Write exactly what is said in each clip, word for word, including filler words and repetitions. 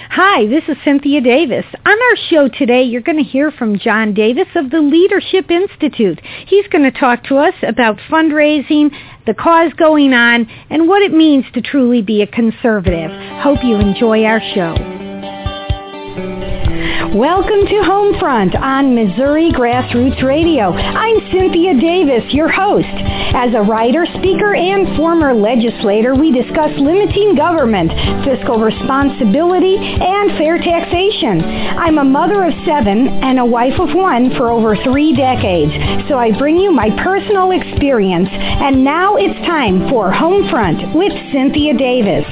Hi, this is Cynthia Davis. On our show today, you're going to hear from John Davis of the Leadership Institute. He's going to talk to us about fundraising, the cause going on, and what it means to truly be a conservative. Hope you enjoy our show. Welcome to Homefront on Missouri Grassroots Radio. I'm Cynthia Davis, your host. As a writer, speaker, and former legislator, we discuss limiting government, fiscal responsibility, and fair taxation. I'm a mother of seven and a wife of one for over three decades, so I bring you my personal experience. And now it's time for Homefront with Cynthia Davis.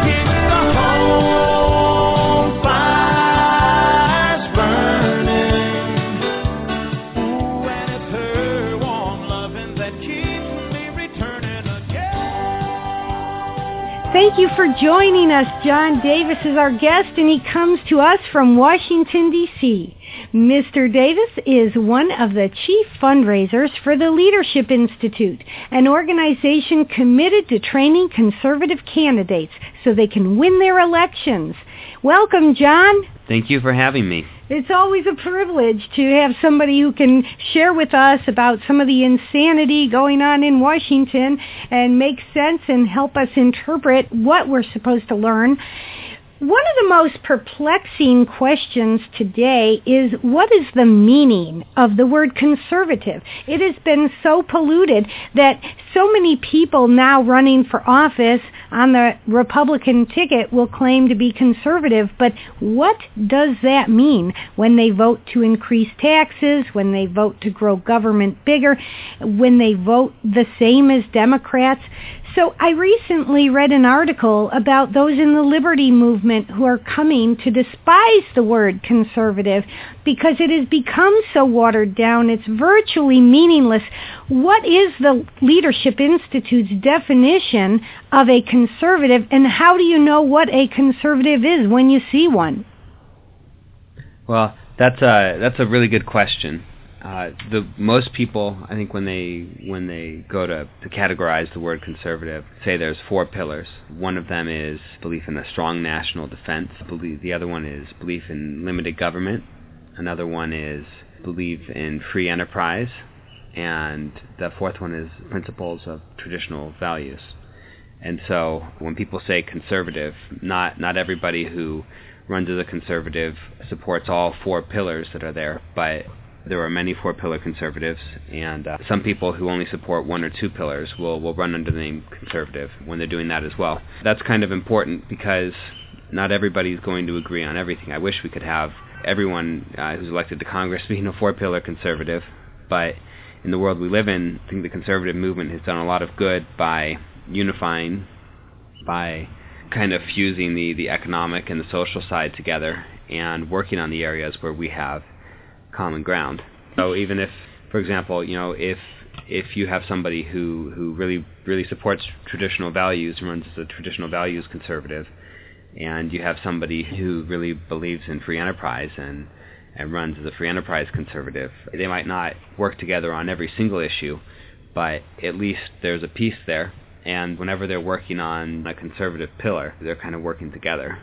Thank you for joining us. John Davis is our guest, and he comes to us from Washington, D C Mister Davis is one of the chief fundraisers for the Leadership Institute, an organization committed to training conservative candidates so they can win their elections. Welcome, John. Thank you for having me. It's always a privilege to have somebody who can share with us about some of the insanity going on in Washington and make sense and help us interpret what we're supposed to learn. One of the most perplexing questions today is, what is the meaning of the word conservative? It has been so polluted that so many people now running for office on the Republican ticket will claim to be conservative, but what does that mean when they vote to increase taxes, when they vote to grow government bigger, when they vote the same as Democrats? So I recently read an article about those in the liberty movement who are coming to despise the word conservative because it has become so watered down, it's virtually meaningless. What is the Leadership Institute's definition of a conservative, and how do you know what a conservative is when you see one? Well, that's a, that's a really good question. Uh, the most people, I think, when they when they go to, to categorize the word conservative, say there's four pillars. One of them is belief in a strong national defense. Belief, the other one is belief in limited government. Another one is belief in free enterprise. And the fourth one is principles of traditional values. And so when people say conservative, not not everybody who runs as a conservative supports all four pillars that are there, but there are many four-pillar conservatives, and uh, some people who only support one or two pillars will, will run under the name conservative when they're doing that as well. That's kind of important because not everybody is going to agree on everything. I wish we could have everyone uh, who's elected to Congress being a four-pillar conservative, but in the world we live in, I think the conservative movement has done a lot of good by unifying, by kind of fusing the, the economic and the social side together and working on the areas where we have common ground. So even if, for example, you know, if if you have somebody who, who really really supports traditional values and runs as a traditional values conservative, and you have somebody who really believes in free enterprise and, and runs as a free enterprise conservative, they might not work together on every single issue, but at least there's a piece there, and whenever they're working on a conservative pillar, they're kind of working together.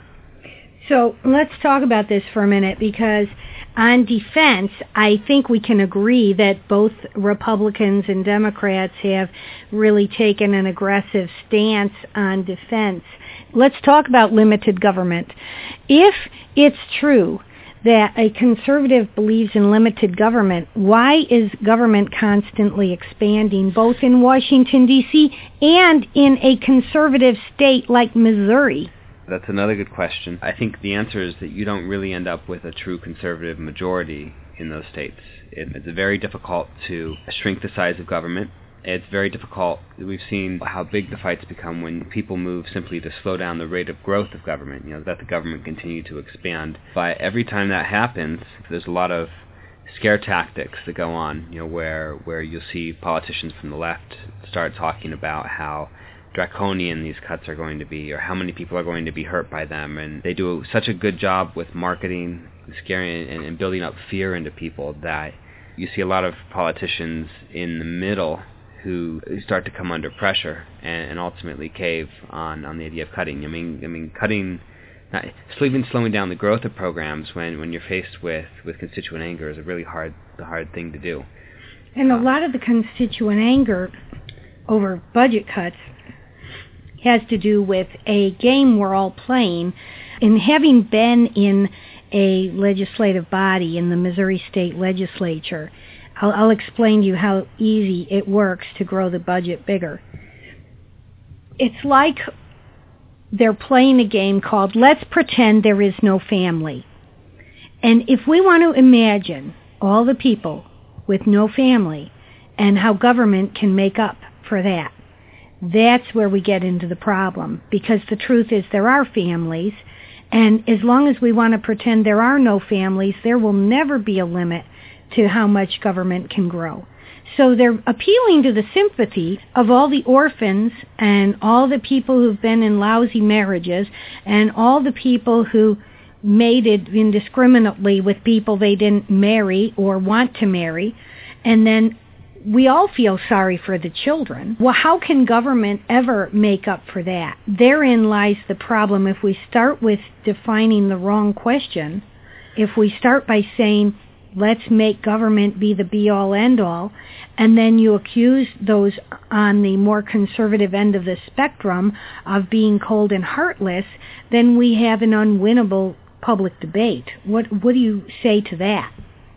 So let's talk about this for a minute, because on defense, I think we can agree that both Republicans and Democrats have really taken an aggressive stance on defense. Let's talk about limited government. If it's true that a conservative believes in limited government, why is government constantly expanding, both in Washington, D C and in a conservative state like Missouri? That's another good question. I think the answer is that you don't really end up with a true conservative majority in those states. It, it's very difficult to shrink the size of government. It's very difficult. We've seen how big the fights become when people move simply to slow down the rate of growth of government, you know, let the government continue to expand. But every time that happens, there's a lot of scare tactics that go on, you know, where, where you'll see politicians from the left start talking about how draconian these cuts are going to be, or how many people are going to be hurt by them, and they do such a good job with marketing, scaring, and, and building up fear into people that you see a lot of politicians in the middle who start to come under pressure and, and ultimately cave on, on the idea of cutting. I mean, I mean, cutting Not, even slowing down the growth of programs when, when you're faced with, with constituent anger is a really hard hard thing to do. And a lot of the constituent anger over budget cuts has to do with a game we're all playing. And having been in a legislative body in the Missouri State Legislature, I'll, I'll explain to you how easy it works to grow the budget bigger. It's like they're playing a game called Let's Pretend There Is No Family. And if we want to imagine all the people with no family and how government can make up for that, that's where we get into the problem. Because the truth is there are families, and as long as we want to pretend there are no families, there will never be a limit to how much government can grow. So they're appealing to the sympathy of all the orphans and all the people who've been in lousy marriages and all the people who mated indiscriminately with people they didn't marry or want to marry. And then we all feel sorry for the children. Well, how can government ever make up for that? Therein lies the problem. If we start with defining the wrong question, if we start by saying, let's make government be the be-all, end-all, and then you accuse those on the more conservative end of the spectrum of being cold and heartless, then we have an unwinnable public debate. What what do you say to that?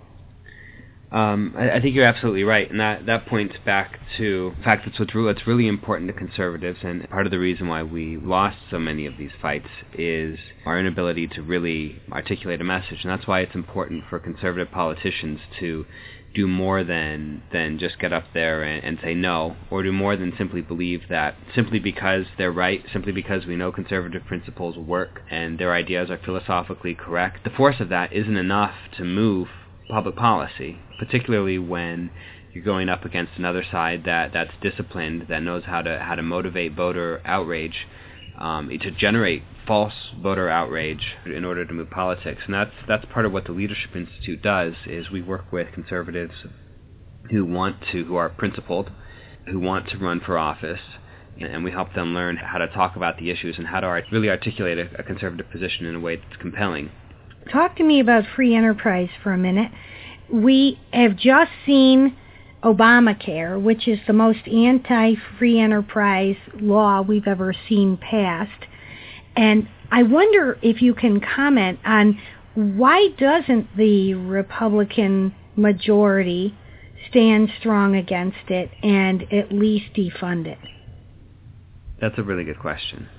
Um, I, I think you're absolutely right, and that, that points back to the fact that's what's, re- what's really important to conservatives, and part of the reason why we lost so many of these fights is our inability to really articulate a message, and that's why it's important for conservative politicians to do more than than just get up there and, and say no, or do more than simply believe that simply because they're right, simply because we know conservative principles work and their ideas are philosophically correct, the force of that isn't enough to move public policy, particularly when you're going up against another side that, that's disciplined, that knows how to how to motivate voter outrage, um, to generate false voter outrage in order to move politics. And that's that's part of what the Leadership Institute does, is we work with conservatives who want to, who are principled, who want to run for office, and we help them learn how to talk about the issues and how to art- really articulate a, a conservative position in a way that's compelling. Talk to me about free enterprise for a minute. We have just seen Obamacare, which is the most anti-free enterprise law we've ever seen passed. And I wonder if you can comment on why doesn't the Republican majority stand strong against it and at least defund it? That's a really good question.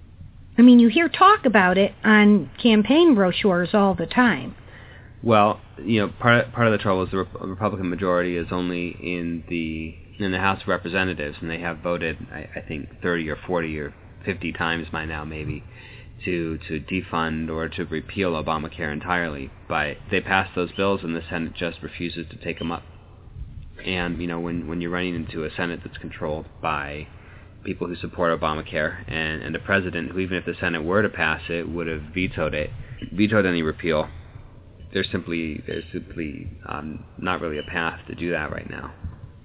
I mean, you hear talk about it on campaign brochures all the time. Well, you know, part part of the trouble is the Rep- Republican majority is only in the in the House of Representatives, and they have voted, I, I think, thirty or forty or fifty times by now, maybe, to to defund or to repeal Obamacare entirely. But they pass those bills, and the Senate just refuses to take them up. And you know, when when you're running into a Senate that's controlled by people who support Obamacare, and, and the president, who even if the Senate were to pass it, would have vetoed it, vetoed any repeal. There's simply there's simply um, not really a path to do that right now.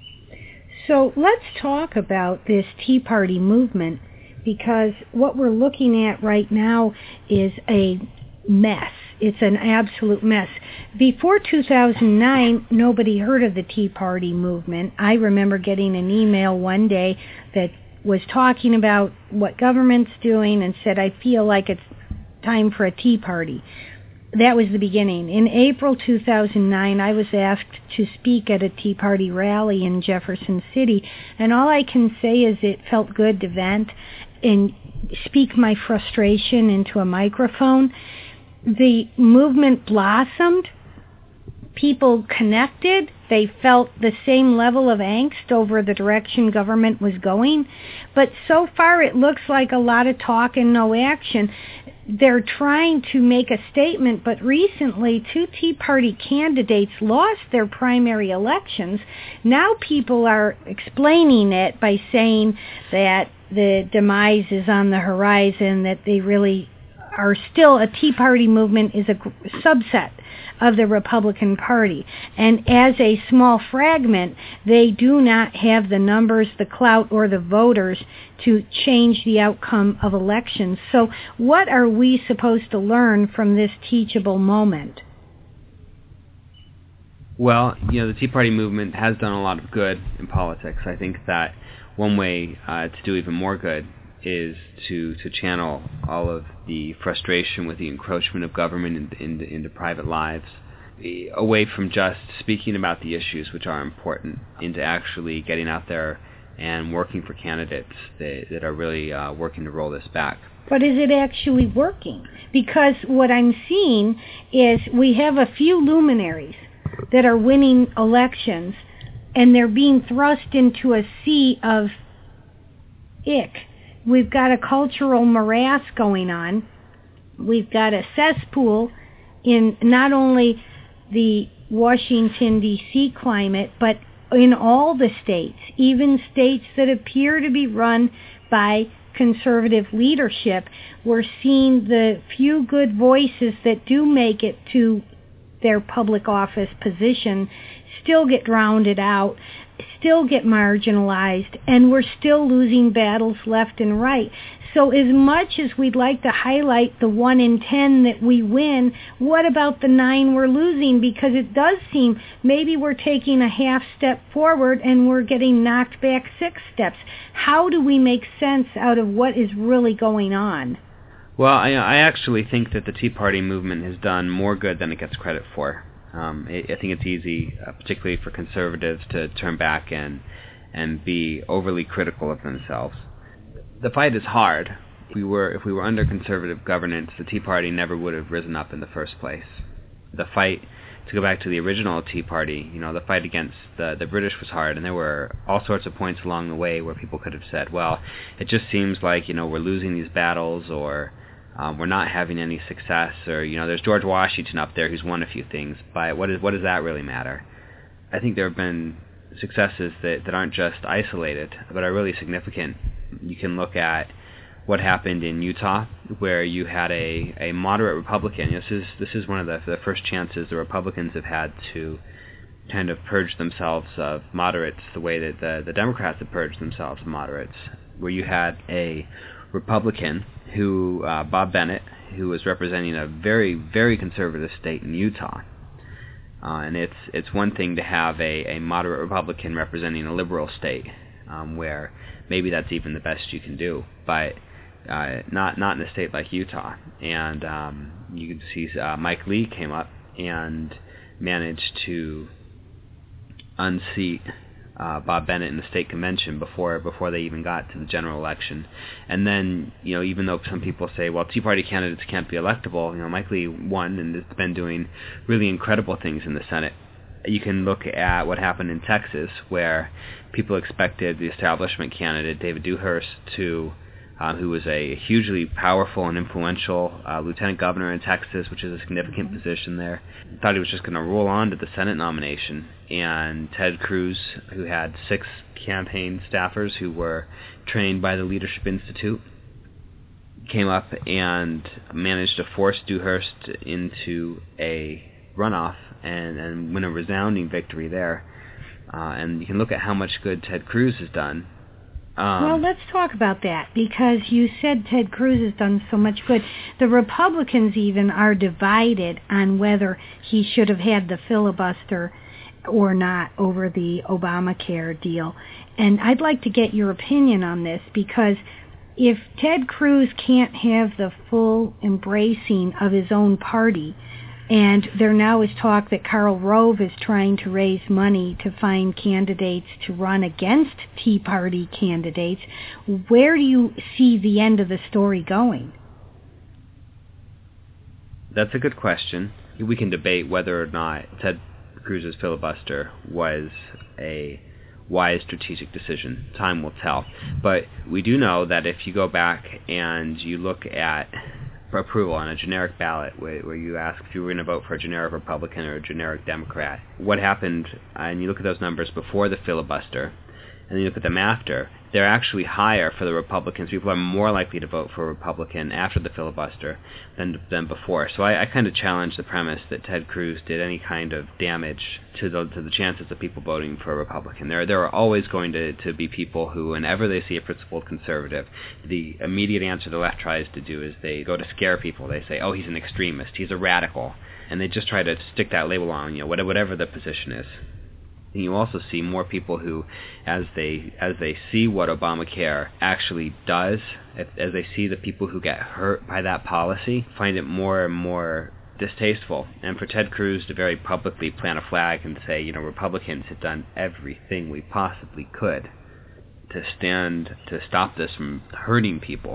So let's talk about this Tea Party movement, because what we're looking at right now is a mess. It's an absolute mess. Before two thousand nine, nobody heard of the Tea Party movement. I remember getting an email one day that was talking about what government's doing and said, I feel like it's time for a tea party. That was the beginning. In April two thousand nine, I was asked to speak at a Tea Party rally in Jefferson City, and all I can say is it felt good to vent and speak my frustration into a microphone. The movement blossomed. People connected. They felt the same level of angst over the direction government was going. But so far it looks like a lot of talk and no action. They're trying to make a statement, but recently two Tea Party candidates lost their primary elections. Now people are explaining it by saying that the demise is on the horizon, that they really are still, a Tea Party movement is a subset of the Republican Party. And as a small fragment, they do not have the numbers, the clout, or the voters to change the outcome of elections. So what are we supposed to learn from this teachable moment? Well, you know, the Tea Party movement has done a lot of good in politics. I think that one way uh, to do even more good is to, to channel all of the frustration with the encroachment of government in, in, into private lives away from just speaking about the issues which are important into actually getting out there and working for candidates that, that are really uh, working to roll this back. But is it actually working? Because what I'm seeing is we have a few luminaries that are winning elections, and they're being thrust into a sea of ick. We've got a cultural morass going on. We've got a cesspool in not only the Washington, D C climate, but in all the states, even states that appear to be run by conservative leadership. We're seeing the few good voices that do make it to their public office position still get drowned out, still get marginalized, and we're still losing battles left and right. So as much as we'd like to highlight the one in ten that we win, what about the nine we're losing? Because it does seem maybe we're taking a half step forward and we're getting knocked back six steps. How do we make sense out of what is really going on? Well, I, I actually think that the Tea Party movement has done more good than it gets credit for. Um, I, I think it's easy, uh, particularly for conservatives, to turn back and and be overly critical of themselves. The fight is hard. If we were if we were under conservative governance, the Tea Party never would have risen up in the first place. The fight, to go back to the original Tea Party, you know, the fight against the the British was hard, and there were all sorts of points along the way where people could have said, well, it just seems like, you know, we're losing these battles, or Um, we're not having any success, or, you know, there's George Washington up there who's won a few things, but what, is, what does that really matter? I think there have been successes that, that aren't just isolated, but are really significant. You can look at what happened in Utah, where you had a, a moderate Republican. This is this is one of the, the first chances the Republicans have had to kind of purge themselves of moderates the way that the, the Democrats have purged themselves of moderates, where you had a Republican who, uh, Bob Bennett, who was representing a very, very conservative state in Utah. Uh, and it's it's one thing to have a, a moderate Republican representing a liberal state, um, where maybe that's even the best you can do, but uh, not not in a state like Utah. And um, you can see uh, Mike Lee came up and managed to unseat Uh, Bob Bennett in the state convention before before they even got to the general election. And then, you know, even though some people say, well, Tea Party candidates can't be electable, you know, Mike Lee won and has been doing really incredible things in the Senate. You can look at what happened in Texas, where people expected the establishment candidate, David Dewhurst, to Um, who was a hugely powerful and influential uh, lieutenant governor in Texas, which is a significant position there. Thought he was just going to roll on to the Senate nomination. And Ted Cruz, who had six campaign staffers who were trained by the Leadership Institute, came up and managed to force Dewhurst into a runoff and, and win a resounding victory there. Uh, and you can look at how much good Ted Cruz has done. Um, well, let's talk about that, because you said Ted Cruz has done so much good. The Republicans even are divided on whether he should have had the filibuster or not over the Obamacare deal. And I'd like to get your opinion on this, because if Ted Cruz can't have the full embracing of his own party, and there now is talk that Karl Rove is trying to raise money to find candidates to run against Tea Party candidates, where do you see the end of the story going? That's a good question. We can debate whether or not Ted Cruz's filibuster was a wise strategic decision. Time will tell. But we do know that if you go back and you look at approval on a generic ballot, where, where you ask if you were going to vote for a generic Republican or a generic Democrat, what happened, and you look at those numbers before the filibuster, and you look at them after, they're actually higher for the Republicans. People are more likely to vote for a Republican after the filibuster than than before. So I, I kind of challenge the premise that Ted Cruz did any kind of damage to the to the chances of people voting for a Republican. There there are always going to, to be people who, whenever they see a principled conservative, the immediate answer the left tries to do is they go to scare people. They say, oh, he's an extremist, he's a radical, and they just try to stick that label on, you know, whatever the position is. And you also see more people who, as they as they see what Obamacare actually does, as they see the people who get hurt by that policy, find it more and more distasteful. And for Ted Cruz to very publicly plant a flag and say, you know, Republicans have done everything we possibly could to stand to stop this from hurting people,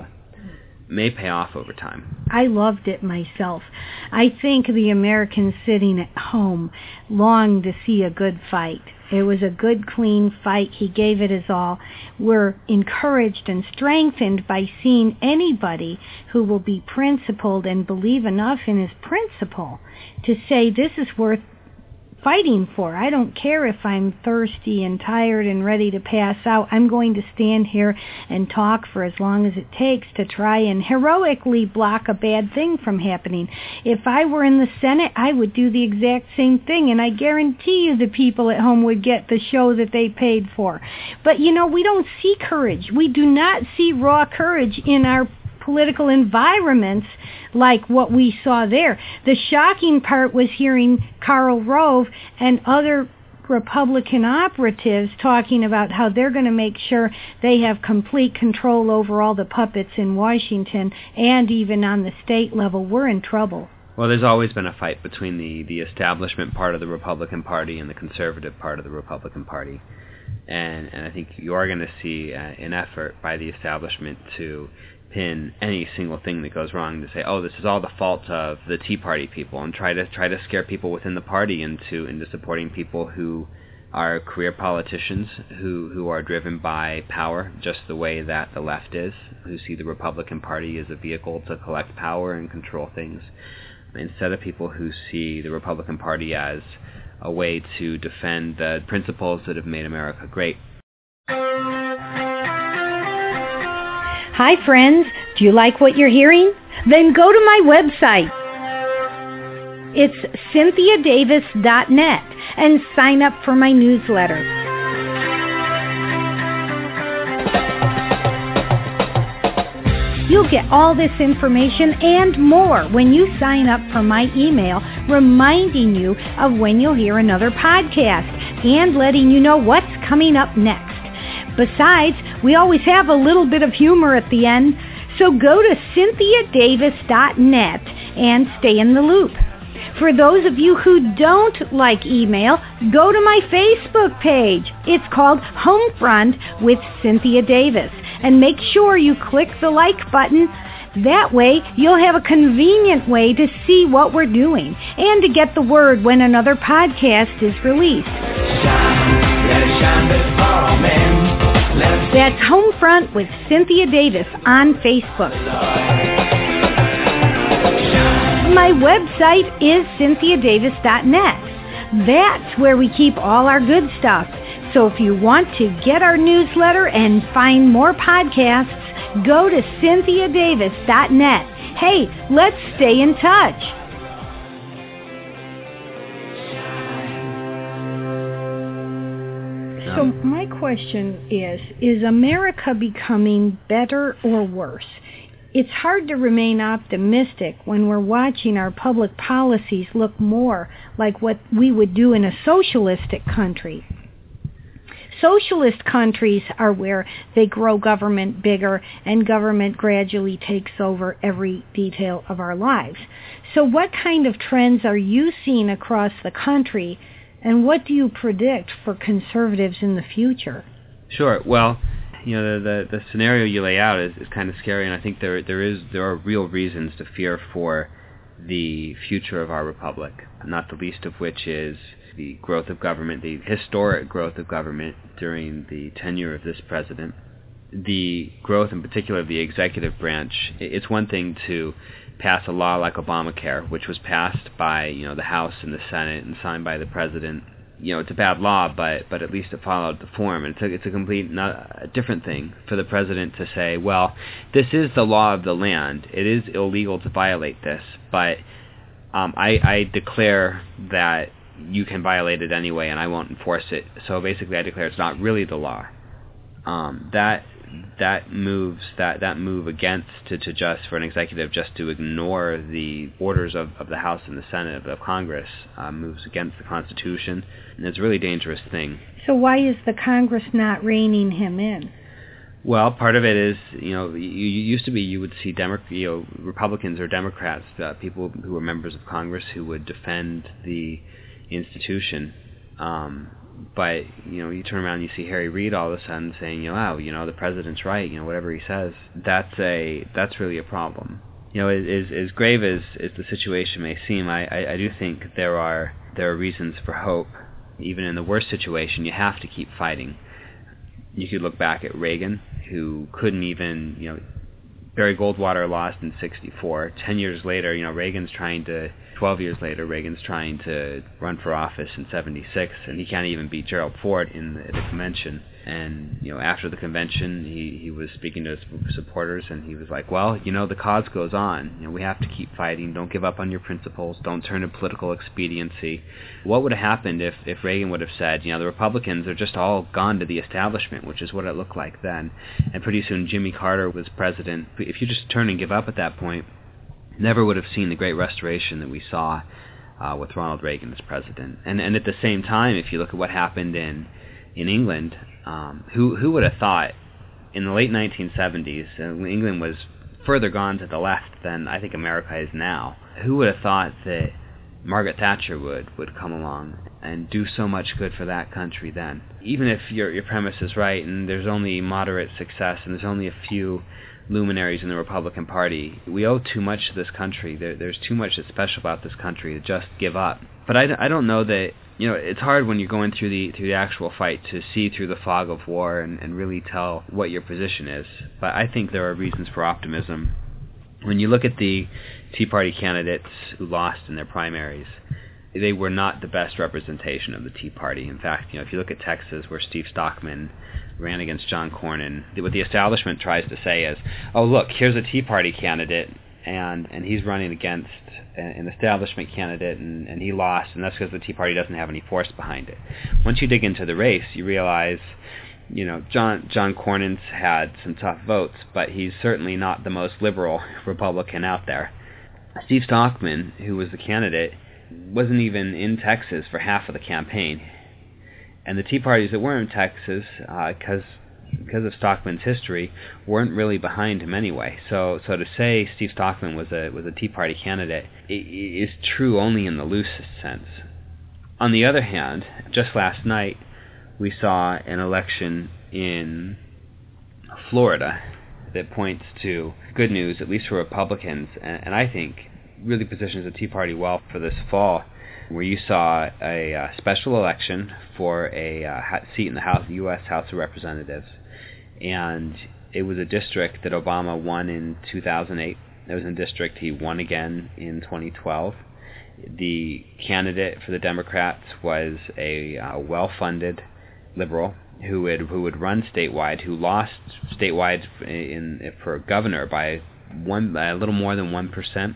may pay off over time. I loved it myself. I think the Americans sitting at home longed to see a good fight. It was a good, clean fight. He gave it his all. We're encouraged and strengthened by seeing anybody who will be principled and believe enough in his principle to say this is worth fighting for. I don't care if I'm thirsty and tired and ready to pass out. I'm going to stand here and talk for as long as it takes to try and heroically block a bad thing from happening. If I were in the Senate, I would do the exact same thing, and I guarantee you the people at home would get the show that they paid for. But, you know, we don't see courage. We do not see raw courage in our political environments like what we saw there. The shocking part was hearing Karl Rove and other Republican operatives talking about how they're going to make sure they have complete control over all the puppets in Washington and even on the state level. We're in trouble. Well, there's always been a fight between the, the establishment part of the Republican Party and the conservative part of the Republican Party. And, and I think you are going to see uh, an effort by the establishment to pin any single thing that goes wrong, to say, oh, this is all the fault of the Tea Party people, and try to try to scare people within the party into into supporting people who are career politicians, who who are driven by power, just the way that the left is, who see the Republican Party as a vehicle to collect power and control things, instead of people who see the Republican Party as a way to defend the principles that have made America great. Hi, friends. Do you like what you're hearing? Then go to my website. It's cynthia davis dot net and sign up for my newsletter. You'll get all this information and more when you sign up for my email reminding you of when you'll hear another podcast and letting you know what's coming up next. Besides, we always have a little bit of humor at the end, so go to cynthia davis dot net and stay in the loop. For those of you who don't like email, go to my Facebook page. It's called Homefront with Cynthia Davis, and make sure you click the like button. That way, you'll have a convenient way to see what we're doing and to get the word when another podcast is released. Shine, let it shine before all men. That's Homefront with Cynthia Davis on Facebook. My website is cynthia davis dot net. That's where we keep all our good stuff. So if you want to get our newsletter and find more podcasts, go to cynthia davis dot net. Hey, let's stay in touch. So my question is, is America becoming better or worse? It's hard to remain optimistic when we're watching our public policies look more like what we would do in a socialistic country. Socialist countries are where they grow government bigger and government gradually takes over every detail of our lives. So what kind of trends are you seeing across the country, and what do you predict for conservatives in the future? Sure. Well, you know, the the, the scenario you lay out is, is kind of scary, and I think there there is there are real reasons to fear for the future of our republic, not the least of which is the growth of government, the historic growth of government during the tenure of this president. The growth in particular of the executive branch. It's one thing to pass a law like Obamacare, which was passed by, you know, the House and the Senate and signed by the president you know, it's a bad law, but but at least it followed the form. And it's a, it's a complete not, a different thing for the president to say, well, this is the law of the land. It is illegal to violate this, but um, I, I declare that you can violate it anyway, and I won't enforce it. So basically, I declare it's not really the law. Um, that that moves that, that move against to, to just for an executive just to ignore the orders of, of the House and the Senate of, of Congress uh, moves against the Constitution, and it's a really dangerous thing. So why is the Congress not reining him in? Well, part of it is, you know, you, you used to be you would see Demo- you know, Republicans or Democrats, uh, people who were members of Congress who would defend the institution. Um, But, you know, you turn around and you see Harry Reid all of a sudden saying, you know, wow, you know, the president's right, you know, whatever he says. That's a that's really a problem. You know, as as grave as, as the situation may seem, I, I, I do think there are there are reasons for hope. Even in the worst situation, you have to keep fighting. You could look back at Reagan, who couldn't even, you know, Barry Goldwater lost in sixty-four. Ten years later, you know, Reagan's trying to, twelve years later, Reagan's trying to run for office in seventy-six, and he can't even beat Gerald Ford in the, the convention. And, you know, after the convention, he, he was speaking to his supporters, and he was like, well, you know, the cause goes on. You know, we have to keep fighting. Don't give up on your principles. Don't turn to political expediency. What would have happened if, if Reagan would have said, you know, the Republicans are just all gone to the establishment, which is what it looked like then. And pretty soon Jimmy Carter was president. If you just turn and give up at that point, never would have seen the great restoration that we saw uh, with Ronald Reagan as president. And and at the same time, if you look at what happened in in England, um, who who would have thought in the late nineteen seventies, uh, when England was further gone to the left than I think America is now, who would have thought that Margaret Thatcher would, would come along and do so much good for that country then? Even if your your premise is right and there's only moderate success and there's only a few luminaries in the Republican Party, we owe too much to this country. There, there's too much that's special about this country to just give up. But I, I don't know that, you know, it's hard when you're going through the through the actual fight to see through the fog of war and, and really tell what your position is. But I think there are reasons for optimism. When you look at the Tea Party candidates who lost in their primaries, they were not the best representation of the Tea Party. In fact, you know, if you look at Texas, where Steve Stockman ran against John Cornyn, what the establishment tries to say is, oh, look, here's a Tea Party candidate, and, and he's running against an establishment candidate, and, and he lost, and that's because the Tea Party doesn't have any force behind it. Once you dig into the race, you realize, you know, John John Cornyn's had some tough votes, but he's certainly not the most liberal Republican out there. Steve Stockman, who was the candidate, wasn't even in Texas for half of the campaign. And the Tea Parties that were in Texas, because uh, because of Stockman's history, weren't really behind him anyway. So so to say Steve Stockman was a was a Tea Party candidate is true only in the loosest sense. On the other hand, just last night we saw an election in Florida that points to good news, at least for Republicans, and, and I think really positions the Tea Party well for this fall, where you saw a uh, special election for a uh, seat in the House, U S House of Representatives, and it was a district that Obama won in two thousand eight. It was a district he won again in twenty twelve. The candidate for the Democrats was a uh, well-funded liberal who would who would run statewide, who lost statewide in for governor by one by a little more than one percent.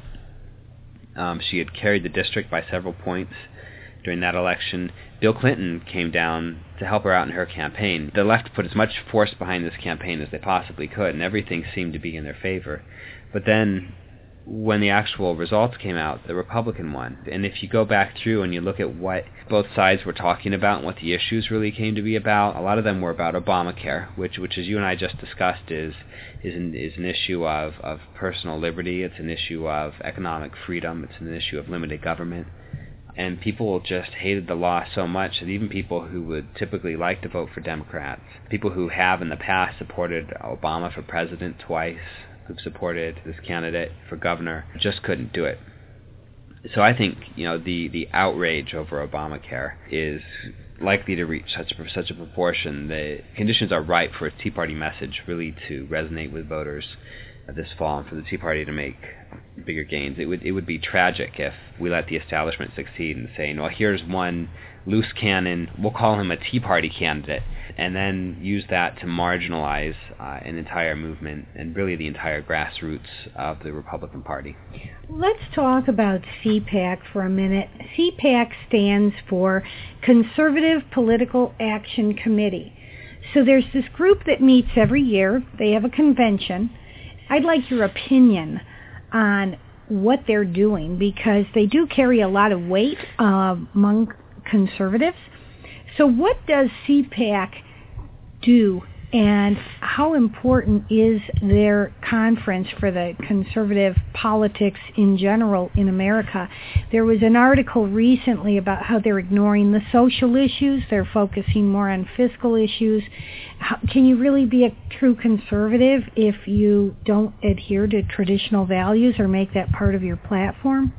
Um, she had carried the district by several points during that election. Bill Clinton came down to help her out in her campaign. The left put as much force behind this campaign as they possibly could, and everything seemed to be in their favor. But then, when the actual results came out, the Republican won. And if you go back through and you look at what both sides were talking about and what the issues really came to be about, a lot of them were about Obamacare, which, which as you and I just discussed, is is an, is an issue of, of personal liberty. It's an issue of economic freedom. It's an issue of limited government. And people just hated the law so much that even people who would typically like to vote for Democrats, people who have in the past supported Obama for president twice, who've supported this candidate for governor, just couldn't do it. So I think, you know, the, the outrage over Obamacare is likely to reach such a, such a proportion that conditions are ripe for a Tea Party message really to resonate with voters this fall and for the Tea Party to make bigger gains. It would it would be tragic if we let the establishment succeed in saying, well, here's one loose cannon, we'll call him a Tea Party candidate, and then use that to marginalize uh, an entire movement and really the entire grassroots of the Republican Party. Let's talk about C PAC for a minute. C PAC stands for Conservative Political Action Committee. So there's this group that meets every year. They have a convention. I'd like your opinion on what they're doing, because they do carry a lot of weight uh, among conservatives. So what does C PAC do, and how important is their conference for the conservative politics in general in America? There was an article recently about how they're ignoring the social issues. They're focusing more on fiscal issues. How, can you really be a true conservative if you don't adhere to traditional values or make that part of your platform?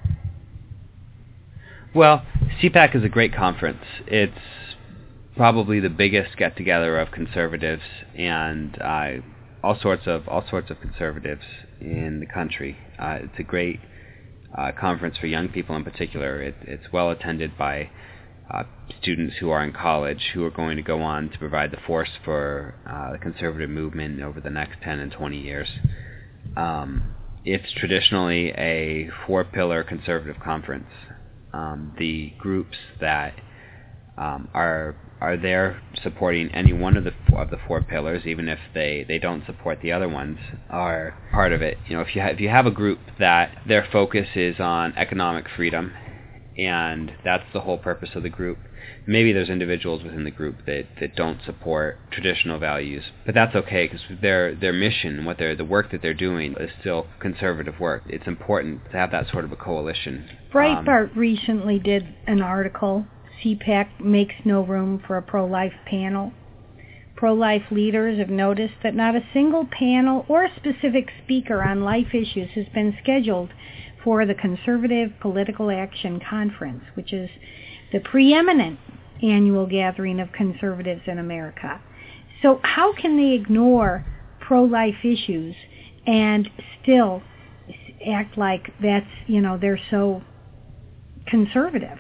Well, C PAC is a great conference. It's probably the biggest get-together of conservatives and uh, all sorts of all sorts of conservatives in the country. Uh, it's a great uh, conference for young people in particular. It, it's well attended by uh, students who are in college who are going to go on to provide the force for uh, the conservative movement over the next ten and twenty years. Um, it's traditionally a four-pillar conservative conference. Um, the groups that um, are are there supporting any one of the of the four pillars, even if they, they don't support the other ones, are part of it. You know, if you ha- if you have a group that their focus is on economic freedom, and that's the whole purpose of the group, maybe there's individuals within the group that, that don't support traditional values, but that's okay, because their their mission, what they're the work that they're doing, is still conservative work. It's important to have that sort of a coalition. Breitbart um, recently did an article. C PAC makes no room for a pro-life panel. Pro-life leaders have noticed that not a single panel or specific speaker on life issues has been scheduled for the Conservative Political Action Conference, which is the preeminent annual gathering of conservatives in America. So how can they ignore pro-life issues and still act like that's, you know, they're so conservative?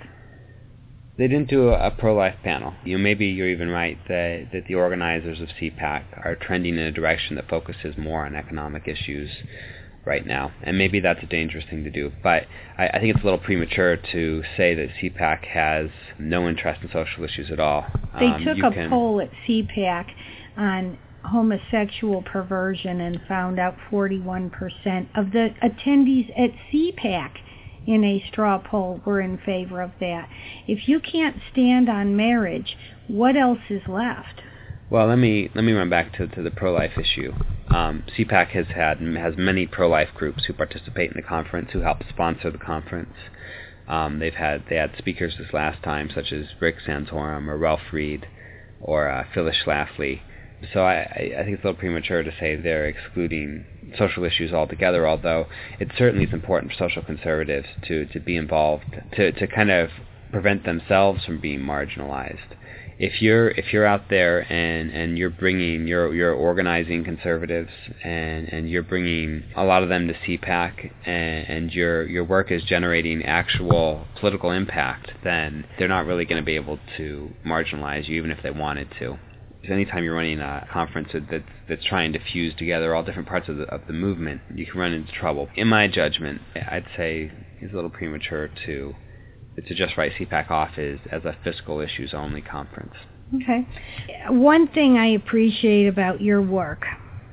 They didn't do a, a pro-life panel. You know, maybe you're even right that, that the organizers of C PAC are trending in a direction that focuses more on economic issues right now, and maybe that's a dangerous thing to do. But I, I think it's a little premature to say that C PAC has no interest in social issues at all. They um, took a can... poll at C PAC on homosexual perversion and found out forty-one percent of the attendees at C PAC in a straw poll were in favor of that. If you can't stand on marriage, what else is left? Well, let me let me run back to, to the pro-life issue. Um, C PAC has had has many pro-life groups who participate in the conference, who help sponsor the conference. Um, they've had they had speakers this last time, such as Rick Santorum or Ralph Reed or uh, Phyllis Schlafly. So I, I think it's a little premature to say they're excluding social issues altogether, although it certainly is important for social conservatives to, to be involved, to, to kind of prevent themselves from being marginalized. If you're if you're out there and, and you're bringing you're you're organizing conservatives and, and you're bringing a lot of them to C PAC and, and your your work is generating actual political impact, then they're not really going to be able to marginalize you, even if they wanted to. Anytime you're running a conference that's, that's trying to fuse together all different parts of the, of the movement, you can run into trouble. In my judgment, I'd say it's a little premature to to just write C PAC off as, as a fiscal issues only conference. Okay. One thing I appreciate about your work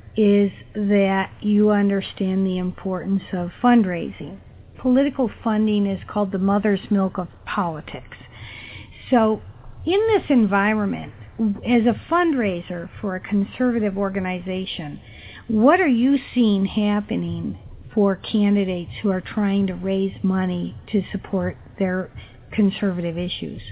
is that you understand the importance of fundraising. Political funding is called the mother's milk of politics. So in this environment, as a fundraiser for a conservative organization, what are you seeing happening for candidates who are trying to raise money to support their conservative issues?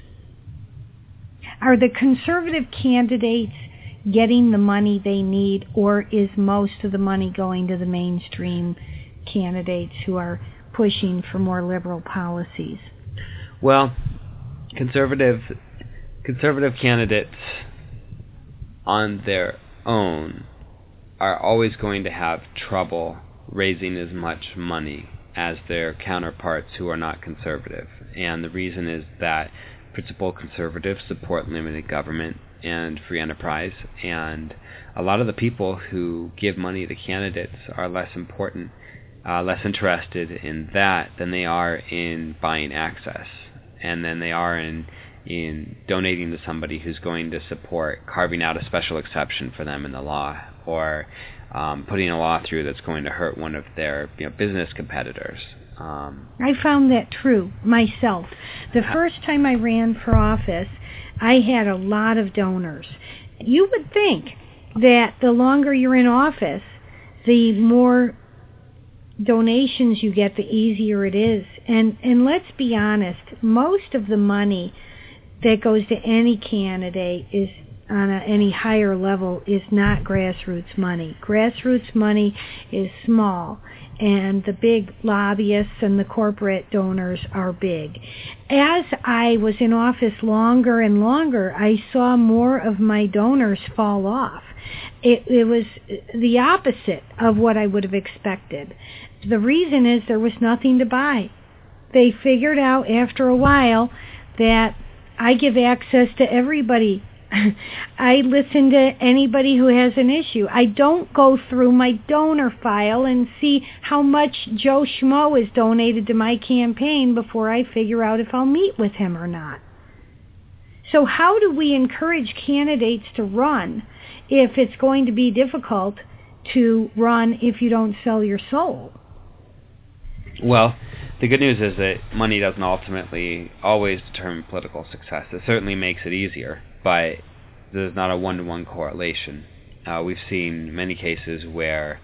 Are the conservative candidates getting the money they need, or is most of the money going to the mainstream candidates who are pushing for more liberal policies? Well, conservative conservative candidates on their own are always going to have trouble raising as much money as their counterparts who are not conservative. And the reason is that principled conservatives support limited government and free enterprise, and a lot of the people who give money to candidates are less important, uh, less interested in that than they are in buying access, and then they are in in donating to somebody who's going to support carving out a special exception for them in the law, or um, putting a law through that's going to hurt one of their you know, business competitors. Um, I found that true myself. The first time I ran for office, I had a lot of donors. You would think that the longer you're in office, the more donations you get, the easier it is. And and let's be honest, most of the money that goes to any candidate is on a, any higher level is not grassroots money. Grassroots money is small, and the big lobbyists and the corporate donors are big. As I was in office longer and longer, I saw more of my donors fall off. It, it was the opposite of what I would have expected. The reason is there was nothing to buy. They figured out after a while that I give access to everybody. I listen to anybody who has an issue. I don't go through my donor file and see how much Joe Schmo has donated to my campaign before I figure out if I'll meet with him or not. So how do we encourage candidates to run if it's going to be difficult to run if you don't sell your soul? Well, the good news is that money doesn't ultimately always determine political success. It certainly makes it easier, but there's not a one-to-one correlation. Uh, we've seen many cases where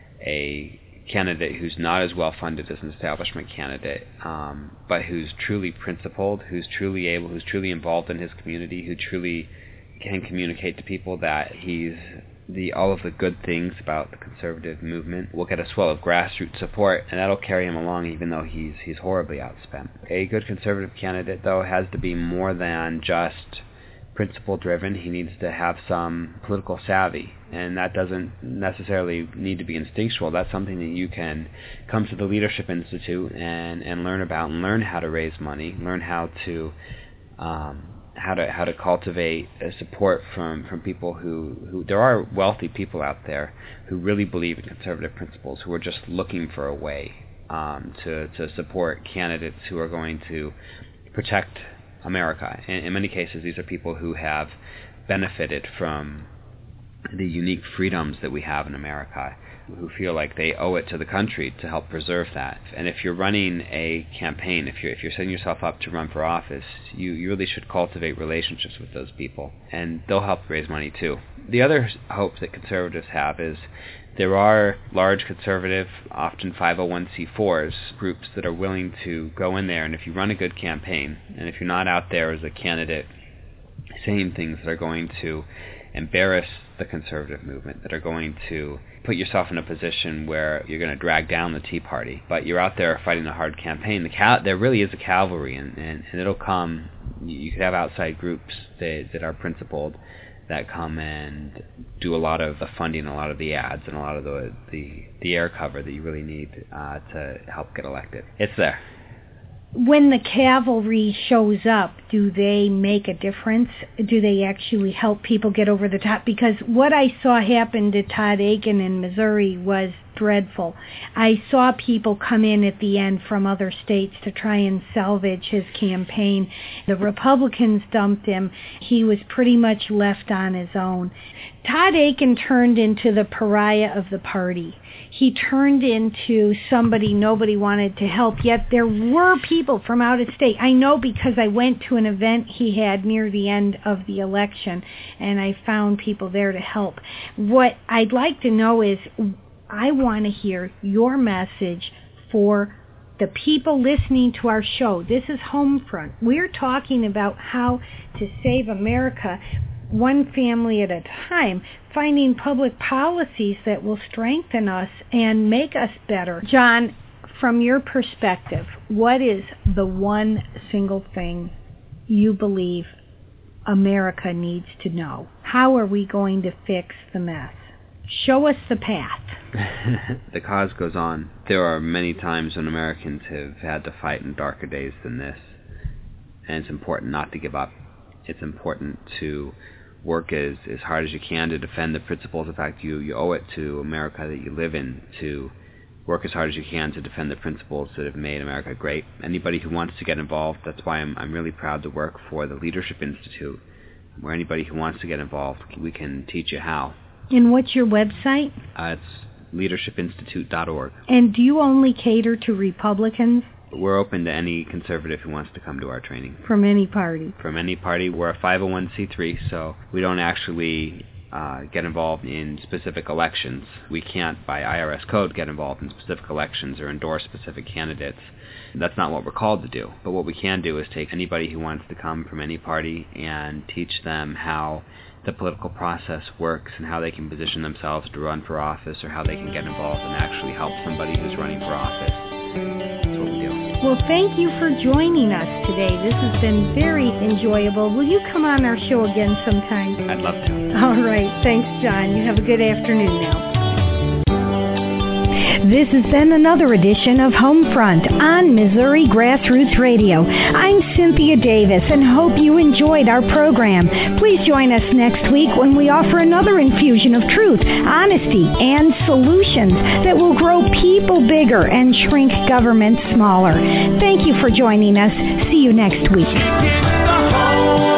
a candidate who's not as well-funded as an establishment candidate, um, but who's truly principled, who's truly able, who's truly involved in his community, who truly can communicate to people that he's the all of the good things about the conservative movement, will get a swell of grassroots support, and that'll carry him along even though he's he's horribly outspent. A good conservative candidate, though, has to be more than just principle-driven. He needs to have some political savvy, and that doesn't necessarily need to be instinctual. That's something that you can come to the Leadership Institute and, and learn about, and learn how to raise money, learn how to um, how to how to cultivate uh, support from, from people who, who there are wealthy people out there who really believe in conservative principles, who are just looking for a way um, to to support candidates who are going to protect America. In, in many cases, these are people who have benefited from the unique freedoms that we have in America, who feel like they owe it to the country to help preserve that. And if you're running a campaign, if you're if you're setting yourself up to run for office, you, you really should cultivate relationships with those people, and they'll help raise money too. The other hope that conservatives have is there are large conservative, often five oh one c fours, groups that are willing to go in there, and if you run a good campaign, and if you're not out there as a candidate saying things that are going to embarrass the conservative movement, that are going to put yourself in a position where you're going to drag down the Tea Party, but you're out there fighting a hard campaign, the cal- there really is a cavalry, and, and, and it'll come. You could have outside groups that, that are principled, that come and do a lot of the funding, a lot of the ads, and a lot of the the, the air cover that you really need uh, to help get elected. It's there. When the cavalry shows up, do they make a difference? Do they actually help people get over the top? Because what I saw happen to Todd Akin in Missouri was dreadful. I saw people come in at the end from other states to try and salvage his campaign. The Republicans dumped him. He was pretty much left on his own. Todd Akin turned into the pariah of the party. He turned into somebody nobody wanted to help, yet there were people from out of state. I know because I went to an event he had near the end of the election, and I found people there to help. What I'd like to know is, I want to hear your message for the people listening to our show. This is Homefront. We're talking about how to save America one family at a time, finding public policies that will strengthen us and make us better. John, from your perspective, what is the one single thing you believe America needs to know? How are we going to fix the mess? Show us the path. The cause goes on. There are many times when Americans have had to fight in darker days than this. and it's important not to give up. It's important to work as, as hard as you can to defend the principles. In fact, you, you owe it to America that you live in to work as hard as you can to defend the principles that have made America great. Anybody who wants to get involved, that's why I'm, I'm really proud to work for the Leadership Institute, where anybody who wants to get involved, we can teach you how. And what's your website? Uh, it's leadership institute dot org. And do you only cater to Republicans? We're open to any conservative who wants to come to our training. From any party? From any party. We're a five oh one c three, so we don't actually uh, get involved in specific elections. We can't, by I R S code, get involved in specific elections or endorse specific candidates. That's not what we're called to do. But what we can do is take anybody who wants to come from any party and teach them how the political process works and how they can position themselves to run for office, or how they can get involved and actually help somebody who's running for office. That's what we do. Well, thank you for joining us today. This has been very enjoyable. Will you come on our show again sometime? I'd love to. All right. Thanks, John. You have a good afternoon now. This has been another edition of Homefront on Missouri Grassroots Radio. I'm Cynthia Davis and hope you enjoyed our program. Please join us next week when we offer another infusion of truth, honesty, and solutions that will grow people bigger and shrink government smaller. Thank you for joining us. See you next week.